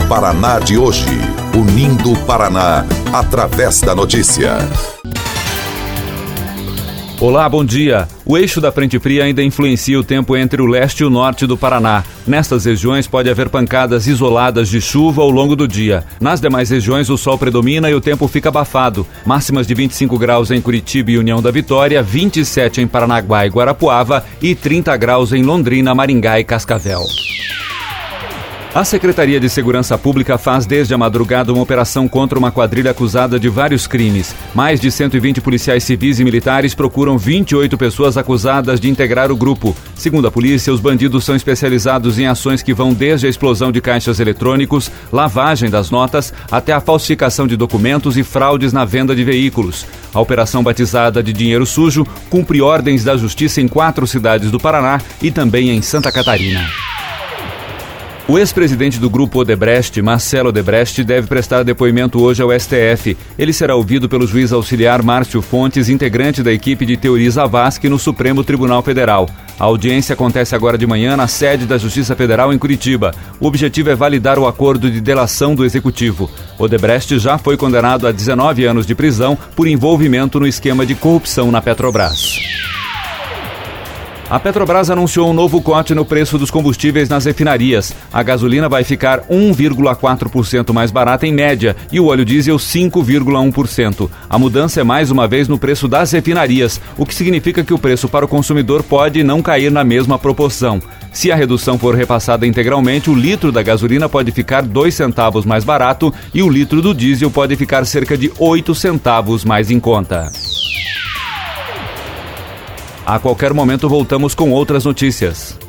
Paraná de hoje, unindo o Paraná através da notícia. Olá, bom dia. O eixo da frente fria ainda influencia o tempo entre o leste e o norte do Paraná. Nestas regiões pode haver pancadas isoladas de chuva ao longo do dia. Nas demais regiões o sol predomina e o tempo fica abafado. Máximas de 25 graus em Curitiba e União da Vitória, 27 em Paranaguá e Guarapuava e 30 graus em Londrina, Maringá e Cascavel. A Secretaria de Segurança Pública faz desde a madrugada uma operação contra uma quadrilha acusada de vários crimes. Mais de 120 policiais civis e militares procuram 28 pessoas acusadas de integrar o grupo. Segundo a polícia, os bandidos são especializados em ações que vão desde a explosão de caixas eletrônicos, lavagem das notas, até a falsificação de documentos e fraudes na venda de veículos. A operação batizada de Dinheiro Sujo cumpre ordens da Justiça em 4 cidades do Paraná e também em Santa Catarina. O ex-presidente do grupo Odebrecht, Marcelo Odebrecht, deve prestar depoimento hoje ao STF. Ele será ouvido pelo juiz auxiliar Márcio Fontes, integrante da equipe de Teori Zavascki no Supremo Tribunal Federal. A audiência acontece agora de manhã na sede da Justiça Federal em Curitiba. O objetivo é validar o acordo de delação do executivo. Odebrecht já foi condenado a 19 anos de prisão por envolvimento no esquema de corrupção na Petrobras. A Petrobras anunciou um novo corte no preço dos combustíveis nas refinarias. A gasolina vai ficar 1,4% mais barata em média e o óleo diesel 5,1%. A mudança é mais uma vez no preço das refinarias, o que significa que o preço para o consumidor pode não cair na mesma proporção. Se a redução for repassada integralmente, o litro da gasolina pode ficar 2 centavos mais barato e o litro do diesel pode ficar cerca de 8 centavos mais em conta. A qualquer momento voltamos com outras notícias.